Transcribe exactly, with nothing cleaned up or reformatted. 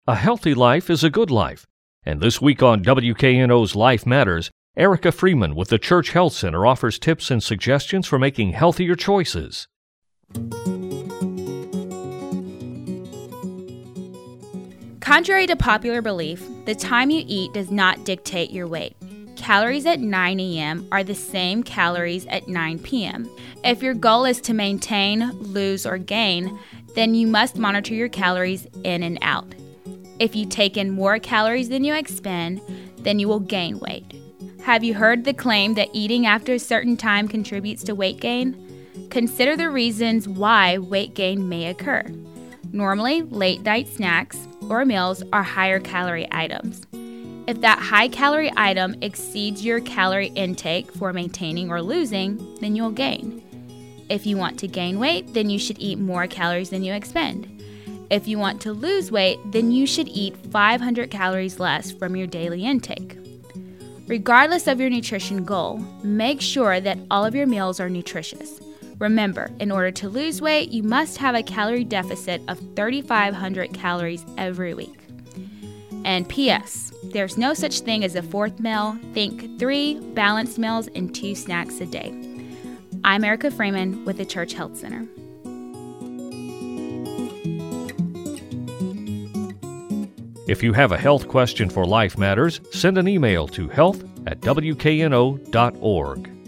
A healthy life is a good life. And this week on W K N O's Life Matters, Erica Freeman with the Church Health Center offers tips and suggestions for making healthier choices. Contrary to popular belief, the time you eat does not dictate your weight. Calories at nine a.m. are the same calories at nine p.m. If your goal is to maintain, lose, or gain, then you must monitor your calories in and out. If you take in more calories than you expend, then you will gain weight. Have you heard the claim that eating after a certain time contributes to weight gain? Consider the reasons why weight gain may occur. Normally, late-night snacks or meals are higher calorie items. If that high-calorie item exceeds your calorie intake for maintaining or losing, then you'll gain. If you want to gain weight, then you should eat more calories than you expend. If you want to lose weight, then you should eat five hundred calories less from your daily intake. Regardless of your nutrition goal, make sure that all of your meals are nutritious. Remember, in order to lose weight, you must have a calorie deficit of three thousand five hundred calories every week. And P S There's no such thing as a fourth meal. Think three balanced meals and two snacks a day. I'm Erica Freeman with the Church Health Center. If you have a health question for Life Matters, send an email to health at w k n o dot org.